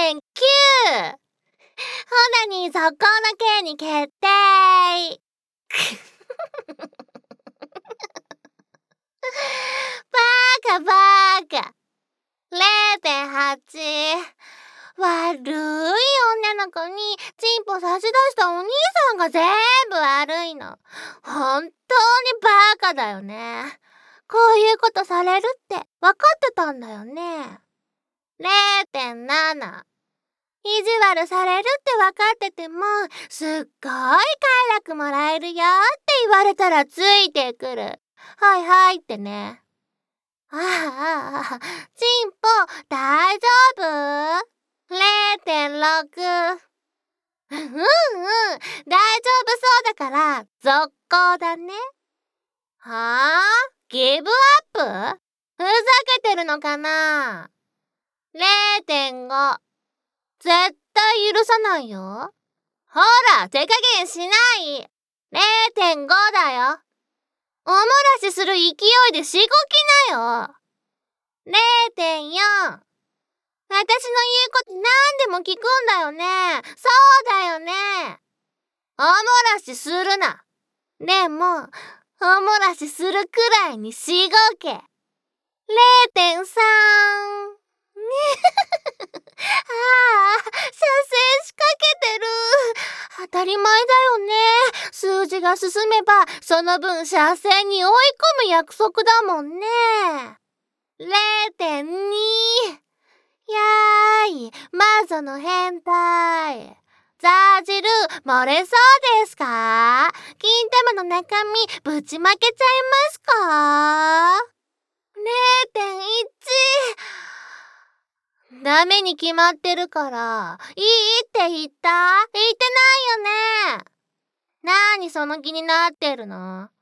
0.9。ほなにそこの件に決定。バカバカ。0.8。悪い女の子にチンポ差し出したお兄さんが全部悪いの。本当にバカだよね。こういうことされるって分かってたんだよね。0.7。意地悪されるって分かってても、すっごい快楽もらえるよって言われたらついてくる。はいはいってね。チンポ大丈夫？ 0.6。大丈夫そうだから続行だね。はぁ？ギブアップ？ふざけてるのかな？ 0.5。絶対許さないよ。ほら、手加減しない。0.5 だよ。おもらしする勢いでしごきなよ。0.4。私の言うこと何でも聞くんだよね。そうだよね。おもらしするな。でも、おもらしするくらいにしごけ。0.3。射精仕掛けてる。当たり前だよね。数字が進めば、その分射精に追い込む約束だもんね。0.2。やーい、魔女の変態。ザージル、漏れそうですか？金玉の中身、ぶちまけちゃいますか？ 0.1。ダメに決まってるから、いいって言ってないよね。なーにその気になってるの？